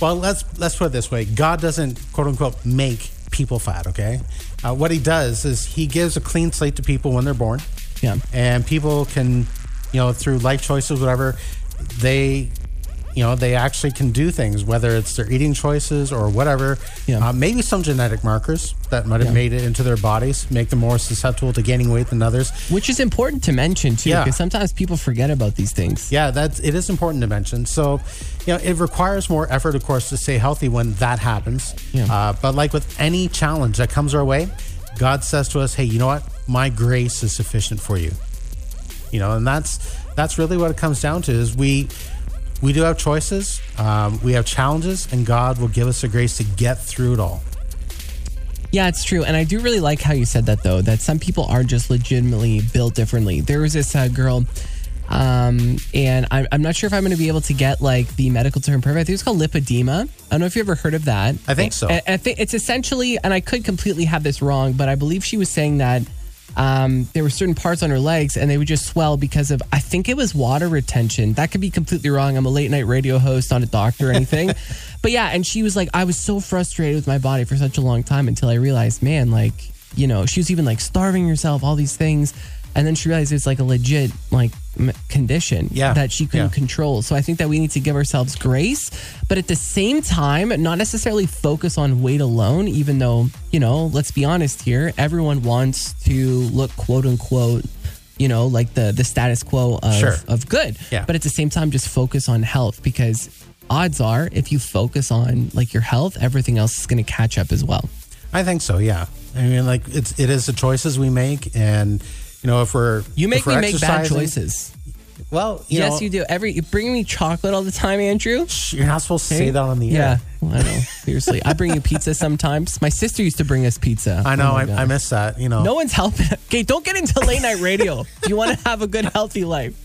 Well, let's put it this way. God doesn't, quote unquote, make people fat, okay? What he does is he gives a clean slate to people when they're born. Yeah. And people can, through life choices, whatever, they actually can do things, whether it's their eating choices or whatever. Yeah. Maybe some genetic markers that might have made it into their bodies, make them more susceptible to gaining weight than others. Which is important to mention, too, Yeah. because sometimes people forget about these things. Yeah, it is important to mention. So, it requires more effort, of course, to stay healthy when that happens. Yeah. But like with any challenge that comes our way, God says to us, hey, you know what? My grace is sufficient for you. And that's really what it comes down to is we do have choices, we have challenges, and God will give us the grace to get through it all. Yeah, it's true. And I do really like how you said that, though, that some people are just legitimately built differently. There was this girl, and I'm not sure if I'm going to be able to get the medical term perfect. I think it's called lipedema. I don't know if you ever heard of that. I think so. I think it's essentially, and I could completely have this wrong, but I believe she was saying that there were certain parts on her legs and they would just swell because of, I think it was water retention. That could be completely wrong. I'm a late night radio host, not a doctor or anything. But yeah, and she was like, I was so frustrated with my body for such a long time until I realized, man, she was even starving herself, all these things. And then she realized it's a legit condition that she couldn't control. So I think that we need to give ourselves grace, but at the same time, not necessarily focus on weight alone, even though, let's be honest here, everyone wants to look quote unquote, the status quo of good. Yeah. But at the same time, just focus on health, because odds are if you focus on your health, everything else is going to catch up as well. I think so. Yeah. I mean, it is the choices we make, and if we're make bad choices. Well, yes, you do. You bring me chocolate all the time, Andrew. You're not supposed to say that on the air. Yeah, well, I know. Seriously, I bring you pizza sometimes. My sister used to bring us pizza. I know. I miss that. No one's helping. Okay, don't get into late night radio. You want to have a good, healthy life.